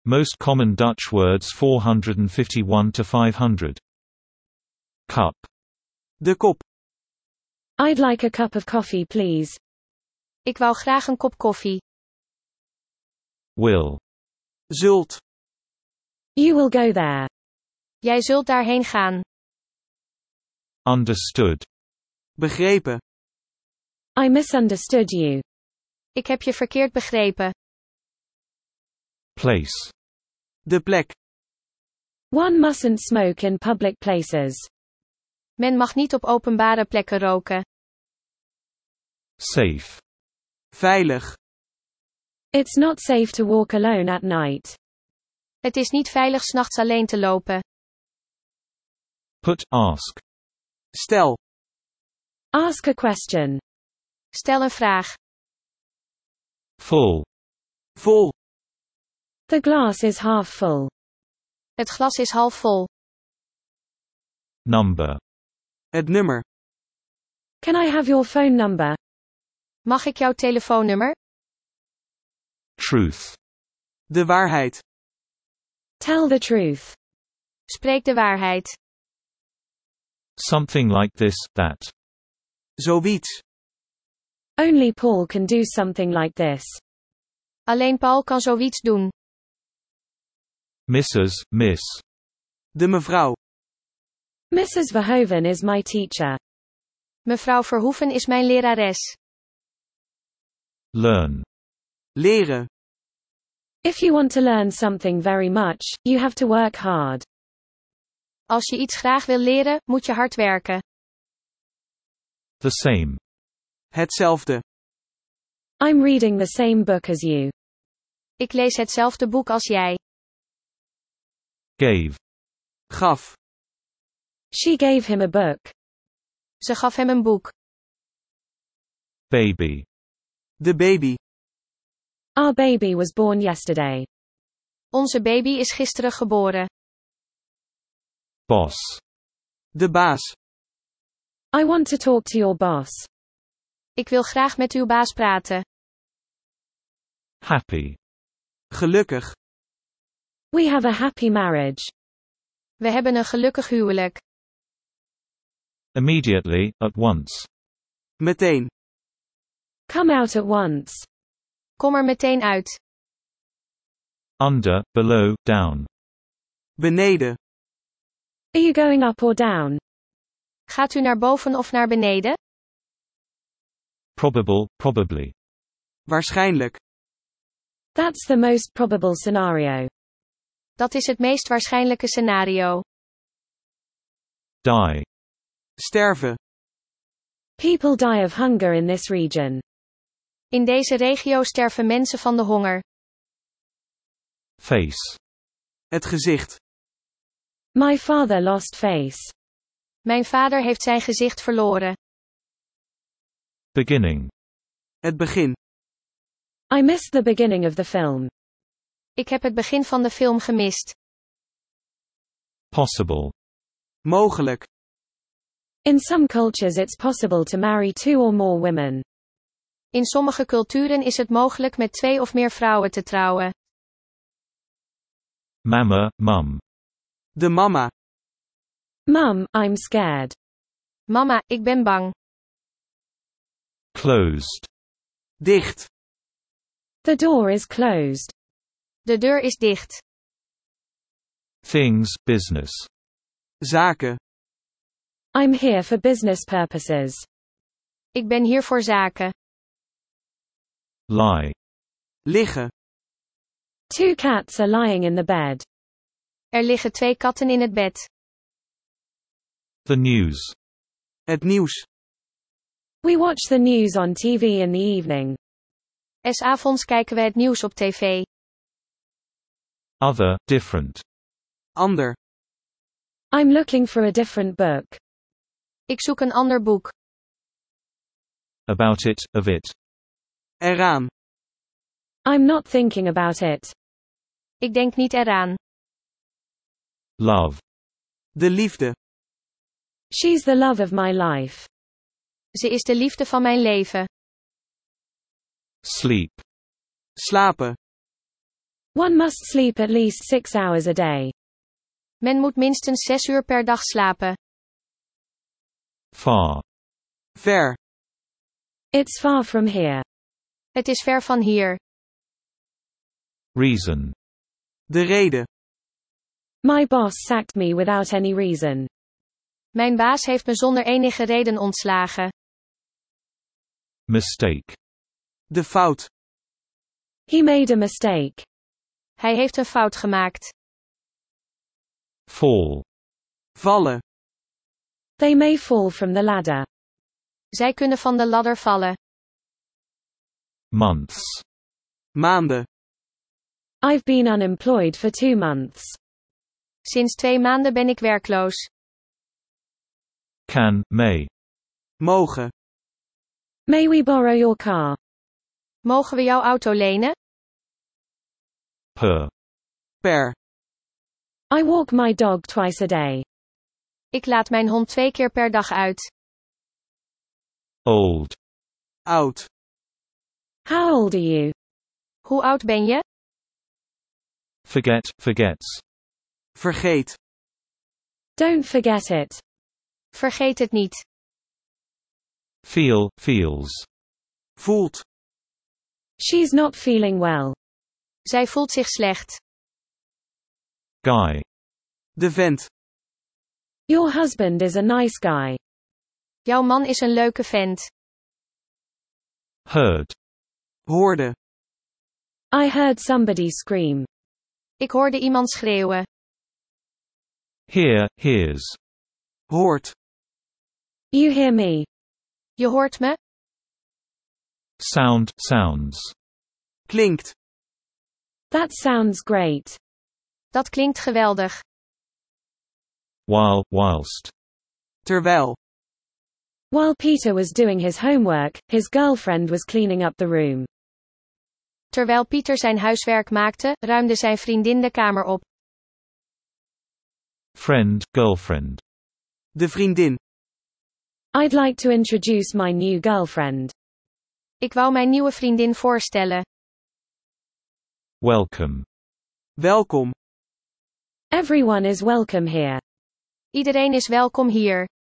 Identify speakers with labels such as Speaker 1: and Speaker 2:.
Speaker 1: Most common Dutch words 451 to 500. Cup.
Speaker 2: De kop.
Speaker 3: I'd like a cup of coffee, please.
Speaker 4: Ik wou graag een kop koffie.
Speaker 1: Will.
Speaker 2: Zult.
Speaker 3: You will go there.
Speaker 4: Jij zult daarheen gaan.
Speaker 1: Understood.
Speaker 2: Begrepen.
Speaker 3: I misunderstood you.
Speaker 4: Ik heb je verkeerd begrepen.
Speaker 1: Place.
Speaker 2: De plek.
Speaker 3: One mustn't smoke in public places.
Speaker 4: Men mag niet op openbare plekken roken.
Speaker 1: Safe.
Speaker 2: Veilig.
Speaker 3: It's not safe to walk alone at night.
Speaker 4: Het is niet veilig 's nachts alleen te lopen.
Speaker 1: Put, ask.
Speaker 2: Stel.
Speaker 3: Ask a question.
Speaker 4: Stel een vraag.
Speaker 1: Full.
Speaker 2: Vol.
Speaker 3: The glass is half full.
Speaker 4: Het glas is half vol.
Speaker 1: Number.
Speaker 2: Het nummer.
Speaker 3: Can I have your phone number?
Speaker 4: Mag ik jouw telefoonnummer?
Speaker 1: Truth.
Speaker 2: De waarheid.
Speaker 3: Tell the truth.
Speaker 4: Spreek de waarheid.
Speaker 1: Something like this, that.
Speaker 2: Zoiets.
Speaker 3: Only Paul can do something like this.
Speaker 4: Alleen Paul kan zoiets doen.
Speaker 1: Mrs., Miss.
Speaker 2: De mevrouw.
Speaker 3: Mrs. Verhoeven is my teacher.
Speaker 4: Mevrouw Verhoeven is mijn lerares.
Speaker 1: Learn.
Speaker 2: Leren.
Speaker 3: If you want to learn something very much, you have to work hard.
Speaker 4: Als je iets graag wil leren, moet je hard werken.
Speaker 1: The same.
Speaker 2: Hetzelfde.
Speaker 3: I'm reading the same book as you.
Speaker 4: Ik lees hetzelfde boek als jij.
Speaker 1: Gave.
Speaker 2: Gaf.
Speaker 3: She gave him a book.
Speaker 4: Ze gaf hem een boek.
Speaker 1: Baby.
Speaker 2: De baby.
Speaker 3: Our baby was born yesterday.
Speaker 4: Onze baby is gisteren geboren.
Speaker 1: Boss.
Speaker 2: De baas.
Speaker 3: I want to talk to your boss.
Speaker 4: Ik wil graag met uw baas praten.
Speaker 1: Happy.
Speaker 2: Gelukkig.
Speaker 3: We have a happy marriage.
Speaker 4: We hebben een gelukkig huwelijk.
Speaker 1: Immediately, at once.
Speaker 2: Meteen.
Speaker 3: Come out at once.
Speaker 4: Kom er meteen uit.
Speaker 1: Under, below, down.
Speaker 2: Beneden.
Speaker 3: Are you going up or down?
Speaker 4: Gaat u naar boven of naar beneden?
Speaker 1: Probable, probably.
Speaker 2: Waarschijnlijk.
Speaker 3: That's the most probable scenario.
Speaker 4: Dat is het meest waarschijnlijke scenario.
Speaker 1: Die.
Speaker 2: Sterven.
Speaker 3: People die of hunger in this region.
Speaker 4: In deze regio sterven mensen van de honger.
Speaker 1: Face.
Speaker 2: Het gezicht.
Speaker 3: My father lost face.
Speaker 4: Mijn vader heeft zijn gezicht verloren.
Speaker 1: Beginning.
Speaker 2: Het begin.
Speaker 3: I missed the beginning of the film.
Speaker 4: Ik heb het begin van de film gemist.
Speaker 1: Possible.
Speaker 2: Mogelijk.
Speaker 3: In some cultures it's possible to marry 2 or more women.
Speaker 4: In sommige culturen is het mogelijk met 2 of meer vrouwen te trouwen.
Speaker 1: Mama, mum.
Speaker 2: De mama.
Speaker 3: Mum, I'm scared.
Speaker 4: Mama, ik ben bang.
Speaker 1: Closed.
Speaker 2: Dicht.
Speaker 3: The door is closed.
Speaker 4: De deur is dicht.
Speaker 1: Things, business.
Speaker 2: Zaken.
Speaker 3: I'm here for business purposes.
Speaker 4: Ik ben hier voor zaken.
Speaker 1: Lie.
Speaker 2: Liggen.
Speaker 3: 2 cats are lying in the bed.
Speaker 4: Er liggen 2 katten in het bed.
Speaker 1: The news.
Speaker 2: Het nieuws.
Speaker 3: We watch the news on TV in the evening.
Speaker 4: 's avonds kijken we het nieuws op tv.
Speaker 1: Other, different.
Speaker 2: Ander.
Speaker 3: I'm looking for a different book.
Speaker 4: Ik zoek een ander boek.
Speaker 1: About it, of it.
Speaker 2: Eraan.
Speaker 3: I'm not thinking about it.
Speaker 4: Ik denk niet eraan.
Speaker 1: Love.
Speaker 2: De liefde.
Speaker 3: She's the love of my life.
Speaker 4: Ze is de liefde van mijn leven.
Speaker 1: Sleep.
Speaker 2: Slapen.
Speaker 3: One must sleep at least 6 hours a day.
Speaker 4: Men moet minstens 6 uur per dag slapen.
Speaker 1: Far.
Speaker 2: Ver.
Speaker 3: It's far from here.
Speaker 4: Het is ver van hier.
Speaker 1: Reason.
Speaker 2: De reden.
Speaker 3: My boss sacked me without any reason.
Speaker 4: Mijn baas heeft me zonder enige reden ontslagen.
Speaker 1: Mistake.
Speaker 2: De fout.
Speaker 3: He made a mistake.
Speaker 4: Hij heeft een fout gemaakt.
Speaker 1: Fall.
Speaker 2: Vallen.
Speaker 3: They may fall from the ladder.
Speaker 4: Zij kunnen van de ladder vallen.
Speaker 1: Months.
Speaker 2: Maanden.
Speaker 3: I've been unemployed for 2 months.
Speaker 4: Sinds 2 maanden ben ik werkloos.
Speaker 1: Can, may.
Speaker 2: Mogen.
Speaker 3: May we borrow your car?
Speaker 4: Mogen we jouw auto lenen?
Speaker 1: Per.
Speaker 2: Per.
Speaker 3: I walk my dog twice a day.
Speaker 4: Ik laat mijn hond 2 keer per dag uit.
Speaker 1: Old.
Speaker 2: Oud.
Speaker 3: How old are you?
Speaker 4: Hoe oud ben je?
Speaker 1: Forget, forgets.
Speaker 2: Vergeet.
Speaker 3: Don't forget it.
Speaker 4: Vergeet het niet.
Speaker 1: Feel, feels.
Speaker 2: Voelt.
Speaker 3: She's not feeling well.
Speaker 4: Zij voelt zich slecht.
Speaker 1: Guy.
Speaker 2: De vent.
Speaker 3: Your husband is a nice guy.
Speaker 4: Jouw man is een leuke vent.
Speaker 1: Heard.
Speaker 2: Hoorde.
Speaker 3: I heard somebody scream.
Speaker 4: Ik hoorde iemand schreeuwen.
Speaker 1: Hear, hears.
Speaker 2: Hoort.
Speaker 3: You hear me?
Speaker 4: Je hoort me?
Speaker 1: Sound, sounds.
Speaker 2: Klinkt.
Speaker 3: That sounds great.
Speaker 4: Dat klinkt geweldig.
Speaker 1: While, whilst.
Speaker 2: Terwijl.
Speaker 3: While Peter was doing his homework, his girlfriend was cleaning up the room.
Speaker 4: Terwijl Pieter zijn huiswerk maakte, ruimde zijn vriendin de kamer op.
Speaker 1: Friend, girlfriend.
Speaker 2: De vriendin.
Speaker 3: I'd like to introduce my new girlfriend.
Speaker 4: Ik wou mijn nieuwe vriendin voorstellen.
Speaker 1: Welcome.
Speaker 2: Welkom.
Speaker 3: Everyone is welcome here.
Speaker 4: Iedereen is welkom hier.